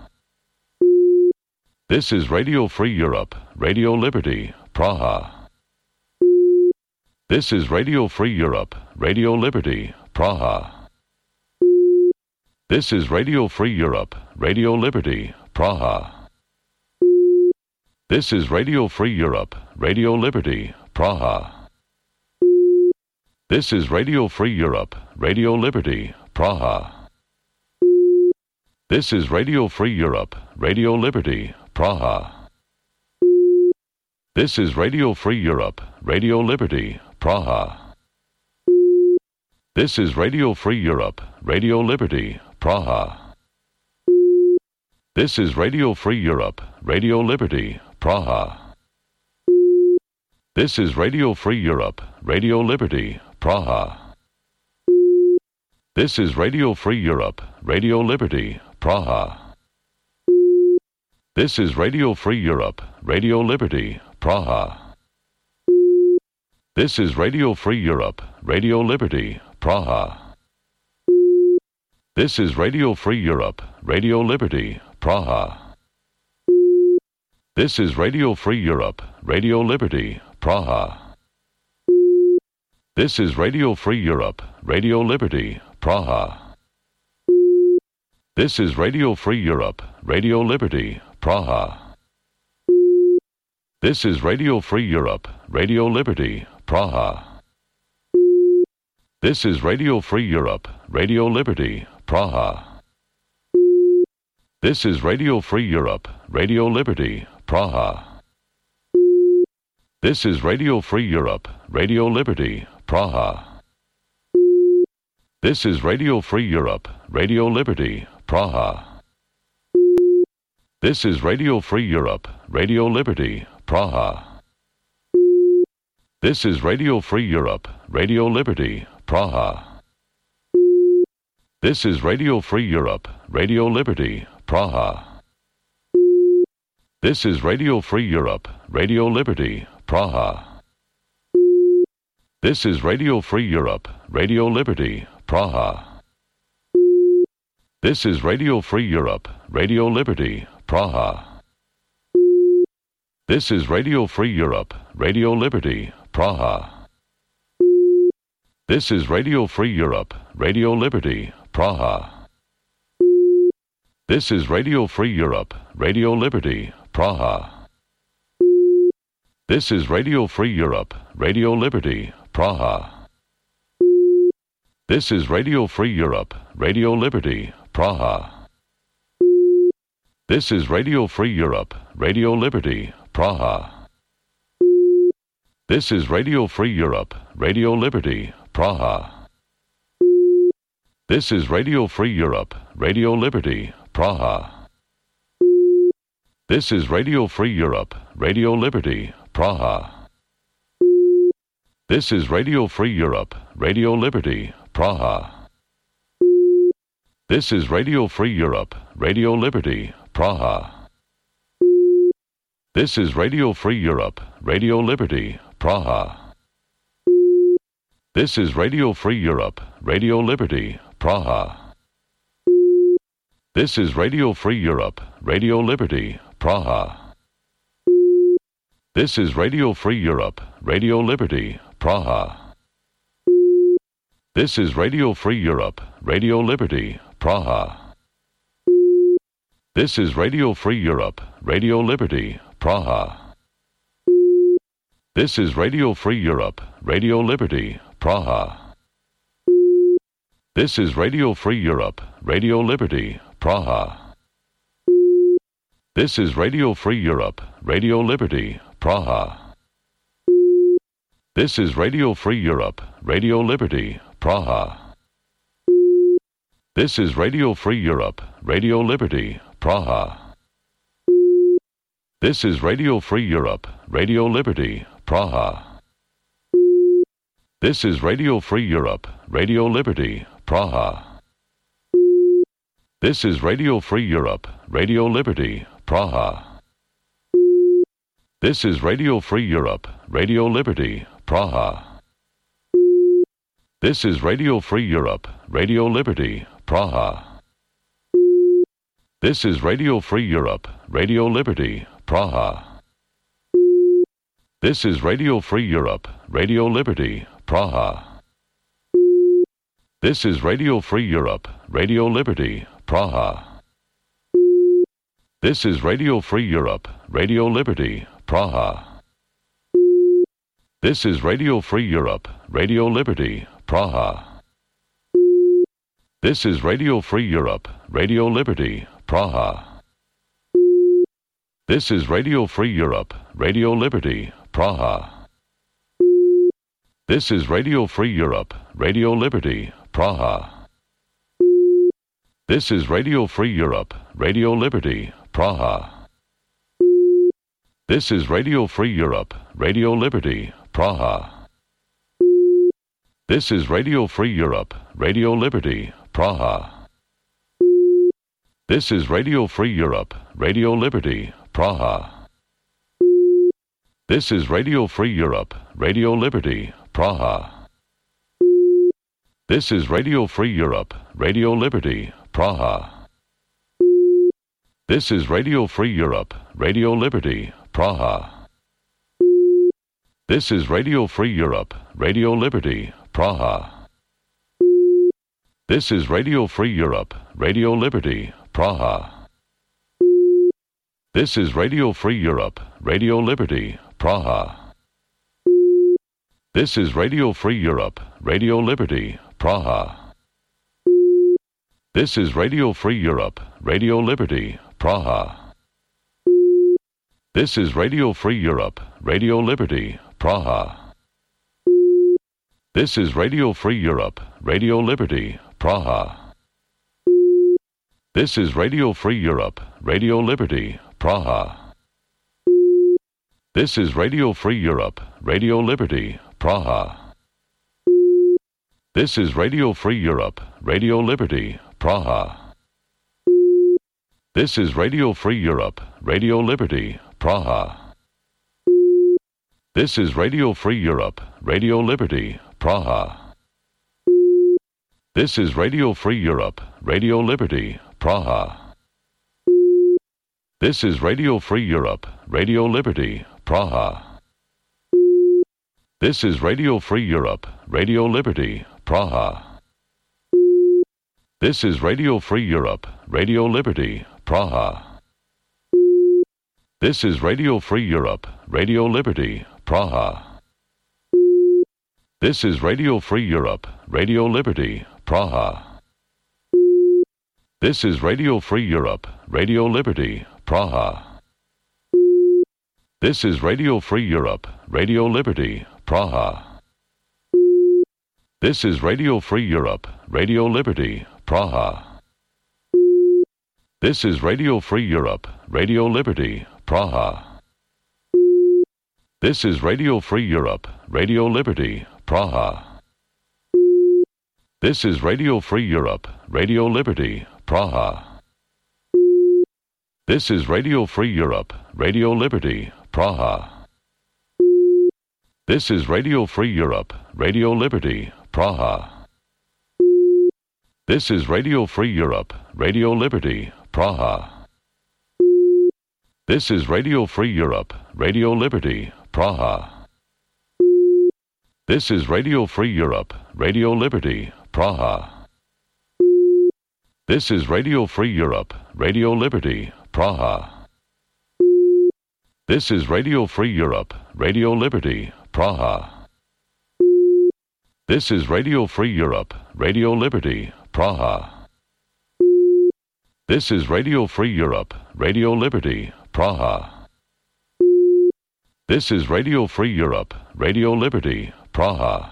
This is Radio Free Europe, Radio Liberty, Praha. This is Radio Free Europe, Radio Liberty, Praha. This is Radio Free Europe, Radio Liberty, Praha. This is Radio Free Europe, Radio Liberty, Praha. This is Radio Free Europe, Radio Liberty, Praha. This is Radio Free Europe, Radio Liberty, Praha. This is Radio Free Europe, Radio Liberty, Praha. This is Radio Free Europe, Radio Liberty, Praha. This is Radio Free Europe, Radio Liberty, Praha. This is Radio Free Europe, Radio Liberty, Praha. This is Radio Free Europe, Radio Liberty, Praha. This is Radio Free Europe, Radio Liberty, Praha. This is Radio Free Europe, Radio Liberty, Praha. This is Radio Free Europe, Radio Liberty, Praha. This is Radio Free Europe, Radio Liberty, Praha. This is Radio Free Europe, Radio Liberty, Praha. This is Radio Free Europe, Radio Liberty, Praha. This is Radio Free Europe, Radio Liberty, Praha. This is Radio Free Europe, Radio Liberty, Praha. This is Radio Free Europe, Radio Liberty, Praha. This is Radio Free Europe, Radio Liberty, Praha. This is Radio Free Europe, Radio Liberty, Praha. This is Radio Free Europe, Radio Liberty, Praha. This is Radio Free Europe, Radio Liberty, Praha. This is Radio Free Europe, Radio Liberty, Praha. This is Radio Free Europe, Radio Liberty, Praha. This is Radio Free Europe, Radio Liberty, Praha. This is Radio Free Europe, Radio Liberty, Praha. This is Radio Free Europe, Radio Liberty, Praha. This is Radio Free Europe, Radio Liberty, Praha. This is Radio Free Europe, Radio Liberty, Praha. This is Radio Free Europe, Radio Liberty, Praha. This is Radio Free Europe, Radio Liberty, Praha. This is Radio Free Europe, Radio Liberty, Praha. This is Radio Free Europe, Radio Liberty, Praha. This is Radio Free Europe, Radio Liberty, Praha. This is Radio Free Europe, Radio Liberty, Praha. This is Radio Free Europe, Radio Liberty, Praha. This is Radio Free Europe, Radio Liberty, Praha. This is Radio Free Europe, Radio Liberty, Praha. This is Radio Free Europe, Radio Liberty, Praha. This is Radio Free Europe, Radio Liberty, Praha. This is Radio Free Europe, Radio Liberty, Praha. This is Radio Free Europe, Radio Liberty, Praha. This is Radio Free Europe, Radio Liberty, Praha. This is Radio Free Europe, Radio Liberty, Praha. This is Radio Free Europe, Radio Liberty, Praha. This is Radio Free Europe, Radio Liberty, Praha. This is Radio Free Europe, Radio Liberty, Praha. This is Radio Free Europe, Radio Liberty, Praha. This is Radio Free Europe, Radio Liberty, Praha. This is Radio Free Europe, Radio Liberty, Praha. This is Radio Free Europe, Radio Liberty, Praha. This is Radio Free Europe, Radio Liberty, Praha. This is Radio Free Europe, Radio Liberty, Praha. This is Radio Free Europe, Radio Liberty, Praha. This is Radio Free Europe, Radio Liberty, Praha. This is Radio Free Europe, Radio Liberty, Praha. This is Radio Free Europe, Radio Liberty, Praha. This is Radio Free Europe, Radio Liberty, Praha. This is Radio Free Europe, Radio Liberty, Praha. This is Radio Free Europe, Radio Liberty, Praha. This is Radio Free Europe, Radio Liberty, Praha. This is Radio Free Europe, Radio Liberty, Praha. This is Radio Free Europe, Radio Liberty, Praha. This is Radio Free Europe, Radio Liberty, Praha. This is Radio Free Europe, Radio Liberty, Praha. This is Radio Free Europe, Radio Liberty, Praha. This is Radio Free Europe, Radio Liberty, Praha. This is Radio Free Europe, Radio Liberty, Praha. This is Radio Free Europe, Radio Liberty, Praha. This is Radio Free Europe, Radio Liberty, Praha. This is Radio Free Europe, Radio Liberty, Praha. This is Radio Free Europe, Radio Liberty, Praha. This is Radio Free Europe, Radio Liberty, Praha. This is Radio Free Europe, Radio Liberty, Praha. This is Radio Free Europe, Radio Liberty, Praha. This is Radio Free Europe, Radio Liberty, Praha. This is Radio Free Europe, Radio Liberty, Praha. This is Radio Free Europe, Radio Liberty, Praha. This is Radio Free Europe, Radio Liberty, Praha. This is Radio Free Europe, Radio Liberty, Praha. This is Radio Free Europe, Radio Liberty, Praha. This is Radio Free Europe, Radio Liberty, Praha. This is Radio Free Europe, Radio Liberty, Praha. This is Radio Free Europe, Radio Liberty, Praha. This is Radio Free Europe, Radio Liberty, Praha. This is Radio Free Europe, Radio Liberty, Praha. This is Radio Free Europe, Radio Liberty, Praha. This is Radio Free Europe, Radio Liberty, Praha. This is Radio Free Europe, Radio Liberty, Praha. This is Radio Free Europe, Radio Liberty, Praha. This is Radio Free Europe, Radio Liberty, Praha. This is Radio Free Europe, Radio Liberty, Praha. This is Radio Free Europe, Radio Liberty, Praha. This is Radio Free Europe, Radio Liberty, Praha. This is Radio Free Europe, Radio Liberty, Praha. This is Radio Free Europe, Radio Liberty, Praha. This is Radio Free Europe, Radio Liberty, Praha. This is Radio Free Europe, Radio Liberty, Praha. This is Radio Free Europe, Radio Liberty, Praha. This is Radio Free Europe, Radio Liberty, Praha. This is Radio Free Europe, Radio Liberty, Praha. This is Radio Free Europe, Radio Liberty, Praha.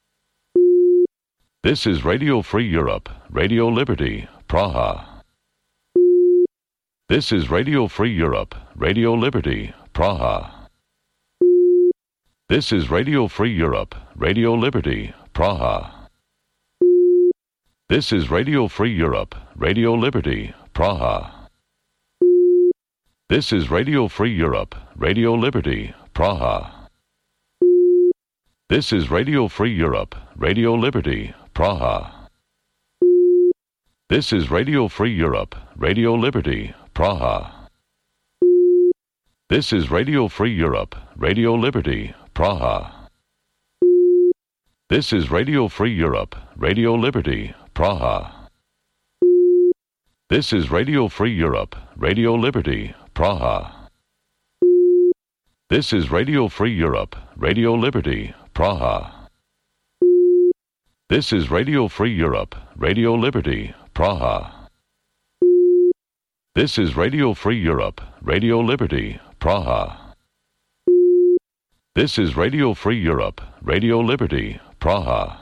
This is Radio Free Europe, Radio Liberty, Praha. This is Radio Free Europe, Radio Liberty, Praha. This is Radio Free Europe, Radio Liberty, Praha. This is Radio Free Europe, Radio Liberty, Praha. This is Radio Free Europe, Radio Liberty, Praha. This is Radio Free Europe, Radio Liberty, Praha. This is Radio Free Europe, Radio Liberty, Praha. This is Radio Free Europe, Radio Liberty, Praha. This is Radio Free Europe, Radio Liberty, Praha. This is Radio Free Europe, Radio Liberty, Praha. This is Radio Free Europe, Radio Liberty, Praha. This is Radio Free Europe, Radio Liberty, Praha. This is Radio Free Europe, Radio Liberty, Praha. This is Radio Free Europe, Radio Liberty, Praha.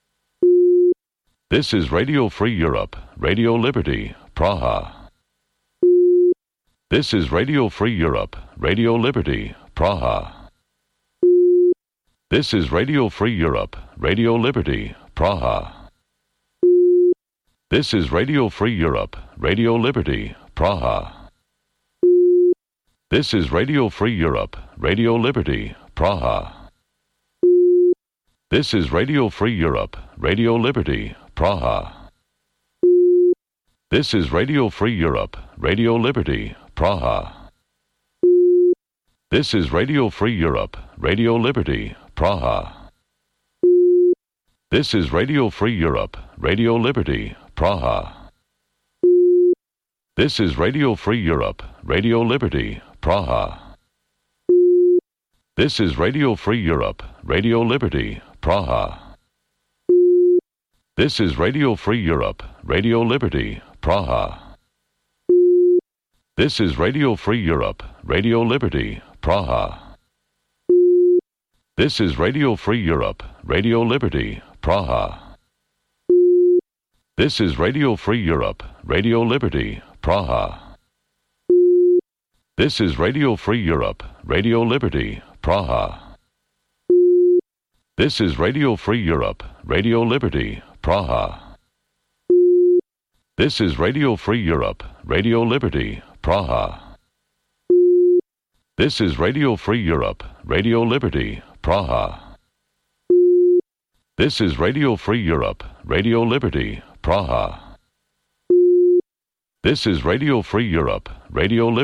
This is Radio Free Europe, Radio Liberty, Praha. This is Radio Free Europe, Radio Liberty, Praha. This is Radio Free Europe, Radio Liberty, Praha. This is Radio Free Europe, Radio Liberty, Praha. This is Radio Free Europe, Radio Liberty, Praha. This is Radio Free Europe, Radio Liberty, Praha. This is Radio Free Europe, Radio Liberty, Praha. This is Radio Free Europe, Radio Liberty, Praha. This is Radio Free Europe, Radio Liberty, Praha. This is Radio Free Europe, Radio Liberty, Praha. This is Radio Free Europe, Radio Liberty, Praha. This is Radio Free Europe, Radio Liberty, Praha. This is Radio Free Europe, Radio Liberty, Praha. This is Radio Free Europe, Radio Liberty, Praha. This is Radio Free Europe, Radio Liberty, Praha. This is Radio Free Europe, Radio Liberty, Praha. This is Radio Free Europe, Radio Liberty, Praha. This is Radio Free Europe, Radio Liberty, Praha. This is Radio Free Europe, Radio Liberty, Praha. This is Radio Free Europe, Radio Liberty, Praha. This is Radio Free Europe, Radio Liberty.